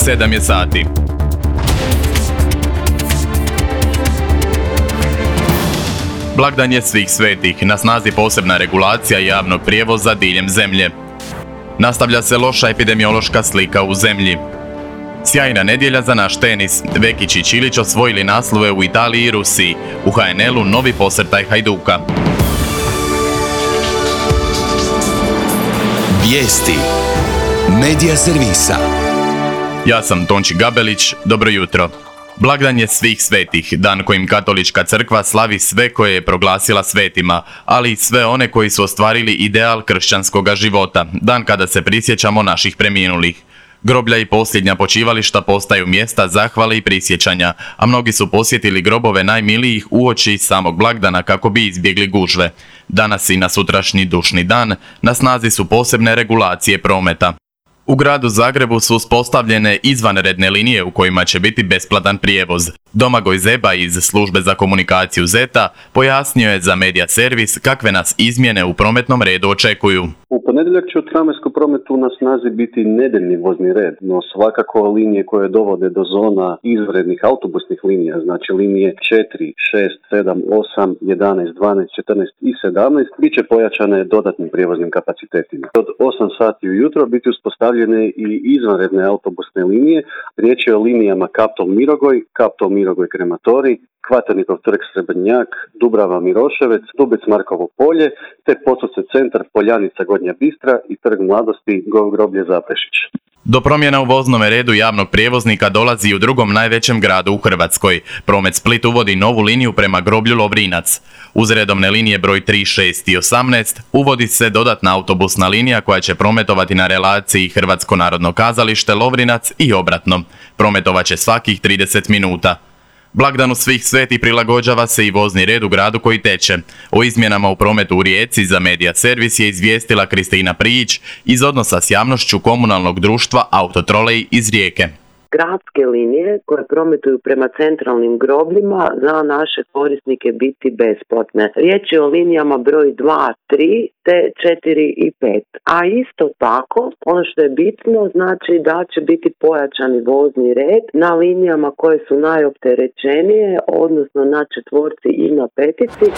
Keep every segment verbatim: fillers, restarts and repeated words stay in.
sedam je sati. Blagdan je svih svetih, na snazi posebna regulacija javnog prijevoza diljem zemlje. Nastavlja se loša epidemiološka slika u zemlji. Sjajna nedjelja za naš tenis. Vekić i Čilić osvojili naslove u Italiji i Rusiji. U ha en el-u novi posrtaj Hajduka. Vijesti Medija servisa. Ja sam Tonči Gabelić, dobro jutro. Blagdan je svih svetih, dan kojim Katolička crkva slavi sve koje je proglasila svetima, ali i sve one koji su ostvarili ideal kršćanskoga života, dan kada se prisjećamo naših preminulih. Groblja i posljednja počivališta postaju mjesta zahvale i prisjećanja, a mnogi su posjetili grobove najmilijih uoči samog blagdana kako bi izbjegli gužve. Danas i na sutrašnji dušni dan na snazi su posebne regulacije prometa. U gradu Zagrebu su uspostavljene izvanredne linije u kojima će biti besplatan prijevoz. Domagoj Zeba iz službe za komunikaciju Zeta pojasnio je za Medija servis kakve nas izmjene u prometnom redu očekuju. U ponedjeljak će u tramvajskom prometu na snazi biti nedeljni vozni red, no svakako linije koje dovode do zona izvanrednih autobusnih linija, znači linije četiri, šest, sedam, osam, jedanaest, dvanaest, četrnaest i sedamnaest, bit će pojačane dodatnim prijevoznim kapacitetima. Od osam sati ujutro biti uspostavljene i izvanredne autobusne linije. Riječ je o linijama Kaptol-Mirogoj, Kaptol-Mirogoj-Krematorij, Kvaternikov trg Srebrnjak, Dubrava Miroševec, Dubec Markovo polje, te Podsused centar, Poljanica Gornja Bistra i Trg mladosti groblje Zaprešić. Do promjena u voznome redu javnog prijevoznika dolazi u drugom najvećem gradu u Hrvatskoj. Promet Split uvodi novu liniju prema groblju Lovrinac. Uz redovne linije broj tri, šest i osamnaest uvodi se dodatna autobusna linija koja će prometovati na relaciji Hrvatsko narodno kazalište Lovrinac i obratno. Prometovat će svakih trideset minuta. Blagdanu svih sveti prilagođava se i vozni red u gradu koji teče. O izmjenama u prometu u Rijeci za Medija servis je izvijestila Kristina Prijić iz odnosa s javnošću komunalnog društva Autotrolej iz Rijeke. Gradske linije koje prometuju prema centralnim grobljima za naše korisnike biti besplatne. Riječ je o linijama broj dva, tri te četiri i pet. A isto tako, ono što je bitno, znači da će biti pojačani vozni red na linijama koje su najopterećenije, odnosno na četvorci i na petici.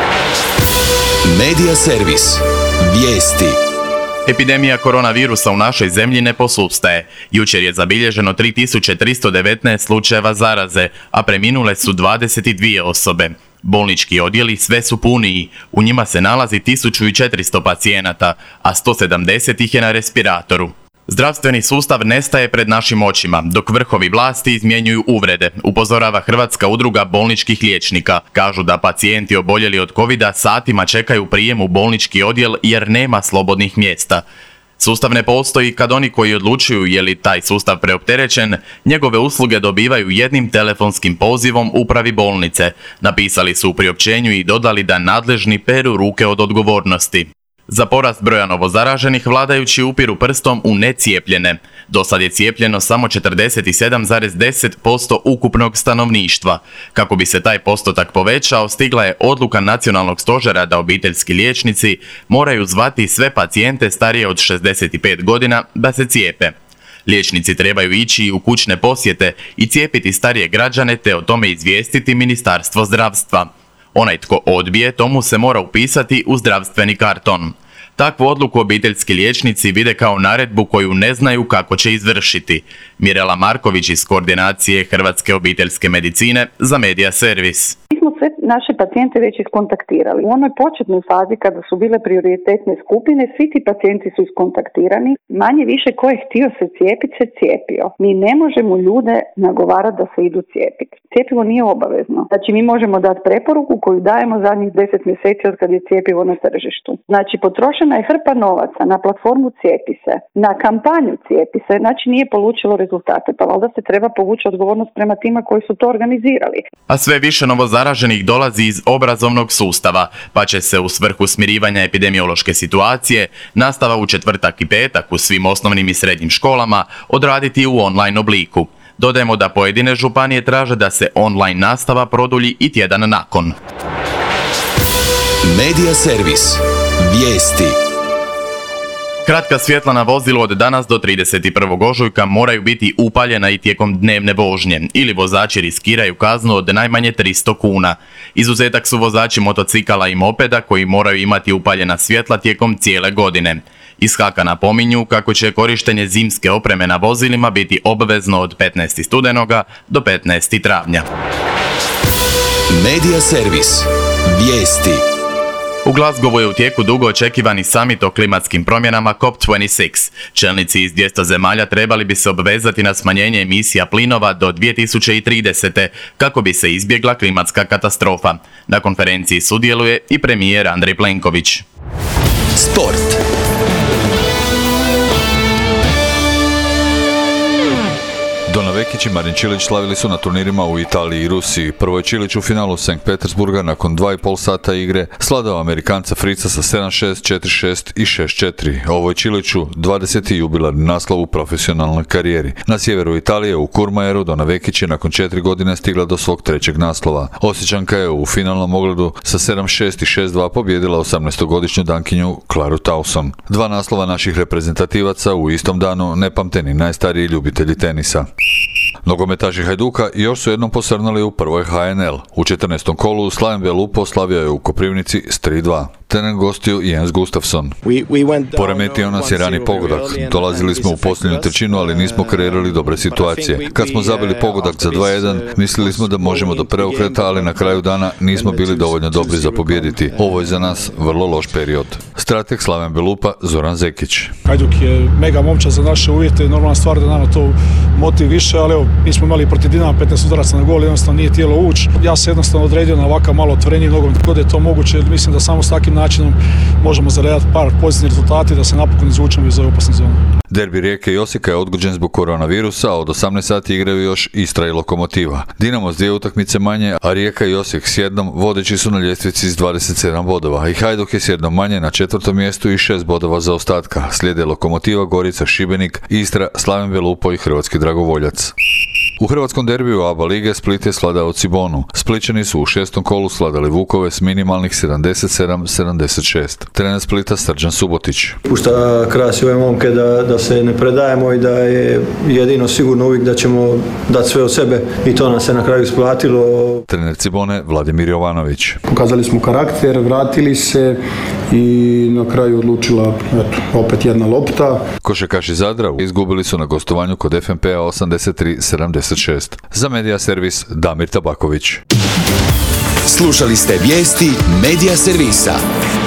Medija servis. Vijesti. Epidemija koronavirusa u našoj zemlji ne posustaje. Jučer je zabilježeno tri tisuće tristo devetnaest slučajeva zaraze, a preminule su dvadeset dvije osobe. Bolnički odjeli sve su puniji, u njima se nalazi tisuću četiristo pacijenata, a sto sedamdeset ih je na respiratoru. Zdravstveni sustav nestaje pred našim očima, dok vrhovi vlasti izmjenjuju uvrede, upozorava Hrvatska udruga bolničkih liječnika. Kažu da pacijenti oboljeli od covida satima čekaju prijem u bolnički odjel jer nema slobodnih mjesta. Sustav ne postoji kad oni koji odlučuju je li taj sustav preopterećen, njegove usluge dobivaju jednim telefonskim pozivom upravi bolnice. Napisali su u priopćenju i dodali da nadležni peru ruke od odgovornosti. Za porast broja novozaraženih vladajući upiru prstom u necijepljene. Do sad je cijepljeno samo četrdeset sedam zarez deset posto ukupnog stanovništva. Kako bi se taj postotak povećao, stigla je odluka Nacionalnog stožera da obiteljski liječnici moraju zvati sve pacijente starije od šezdeset pet godina da se cijepe. Liječnici trebaju ići u kućne posjete i cijepiti starije građane te o tome izvijestiti Ministarstvo zdravstva. Onaj tko odbije, tomu se mora upisati u zdravstveni karton. Takvu odluku obiteljski liječnici vide kao naredbu koju ne znaju kako će izvršiti. Mirela Marković iz koordinacije Hrvatske obiteljske medicine za Medija servis. Mi smo sve naše pacijente već iskontaktirali. U onoj početnoj fazi kada su bile prioritetne skupine, svi ti pacijenti su iskontaktirani. Manje više ko je htio se cijepiti, se cijepio. Mi ne možemo ljude nagovarati da se idu cijepiti. Cijepivo nije obavezno. Znači mi možemo dati preporuku koju dajemo zadnjih deset mjeseci od kad je cijepivo na tržištu. Znači potrošena je hrpa novaca na platformu Cijepi se, na kampanju Cijepi se, znači nije polučilo rezultate. Pa valjda se treba povući odgovornost prema tima koji su to organizirali. A sve više novozaraženih dolazi iz obrazovnog sustava, pa će se u svrhu smirivanja epidemiološke situacije nastava u četvrtak i petak u svim osnovnim i srednjim školama odraditi u online obliku. Dodajemo da pojedine županije traže da se online nastava produlji i tjedan nakon. Medija servis. Vijesti. Kratka svjetla na vozilu od danas do trideset prvog ožujka moraju biti upaljena i tijekom dnevne vožnje, ili vozači riskiraju kaznu od najmanje tristo kuna. Izuzetak su vozači motocikala i mopeda koji moraju imati upaljena svjetla tijekom cijele godine. Iz Haka napominju kako će korištenje zimske opreme na vozilima biti obvezno od petnaestog studenoga do petnaestog travnja. Medija servis. Vijesti. U Glasgowu je u tijeku dugo očekivani summit o klimatskim promjenama C O P dvadeset šest. Čelnici iz dvjesto zemalja trebali bi se obvezati na smanjenje emisija plinova do dvije tisuće tridesete. kako bi se izbjegla klimatska katastrofa. Na konferenciji sudjeluje i premijer Andrej Plenković. Sport. Dona Vekić i Marin Čilić slavili su na turnirima u Italiji i Rusiji. Prvo je Čilić u finalu Sankt Petersburga nakon dva i pol sata igre sladao Amerikanca Frica sa sedam šest, četiri šest i šest četiri. Ovo je Čiliću dvadeseti jubilarni naslov u profesionalnoj karijeri. Na sjeveru Italije u Kurmajeru Dona Vekić je nakon četiri godine stigla do svog trećeg naslova. Osječanka je u finalnom ogledu sa sedam šest i šest dva pobjedila osamnaestogodišnju Dankinju Klaru Tauson. Dva naslova naših reprezentativaca u istom danu ne pamte ni najstariji ljubitelji tenisa. Nogometaši Hajduka još su jednom posrnuli u prvoj H N L. U četrnaestom kolu Slaven Belupo slavio je u Koprivnici s tri dva. Tenen gostiju Jens Gustafsson. Poremetio nas je rani pogodak. Dolazili smo u posljednju trećinu, ali nismo kreirali dobre situacije. Kad smo zabili pogodak za dva jedan, mislili smo da možemo do preokreta, ali na kraju dana nismo bili dovoljno dobri za pobijediti. Ovo je za nas vrlo loš period. Strateg Slaven Belupa Zoran Zekić. Hajduk je mega momča za naše uvjete, normalna stvar da nama to motiv više, ali evo, mi smo imali protiv Dinama petnaest udaraca na gol, jednostavno nije tijelo ući. Ja se jednostavno odredio na ovakav malo otvoreniji nogomet, god je to moguće, jer mislim da samo s takvim načinom možemo zaredati par pozitivnih rezultati da se napokon izvučemo iz ove opasne zone. Derbi Rijeke i Osijeka je odgođen zbog koronavirusa, a od osamnaest sati igraju još Istra i Lokomotiva. Dinamo s dvije utakmice manje, a Rijeka i Osijek s jednom vodeći su na ljestvici s dvadeset sedam bodova. I Hajduk je s jednom manje na četvrtom mjestu i šest bodova za ostatka. Slijede Lokomotiva, Gorica, Šibenik, Istra, Slaven Belupo i Hrvatski Dragovoljac. U hrvatskom derbiju A B A lige Split je sladao Cibonu. Splićani su u šestom kolu sladali Vukove s minimalnih sedamdeset sedam sedamdeset šest. Trener Splita Srđan Subotić. Pušta krasi ove momke da, da se ne predajemo i da je jedino sigurno uvijek da ćemo dati sve od sebe i to nam se na kraju isplatilo. Trener Cibone Vladimir Jovanović. Pokazali smo karakter, vratili se i na kraju odlučila eto, opet jedna lopta. Košarkaši Zadra izgubili su na gostovanju kod F N P-a osamdeset tri sedamdeset šest. Za Medija servis Damir Tabaković. Slušali ste vijesti Medija servisa.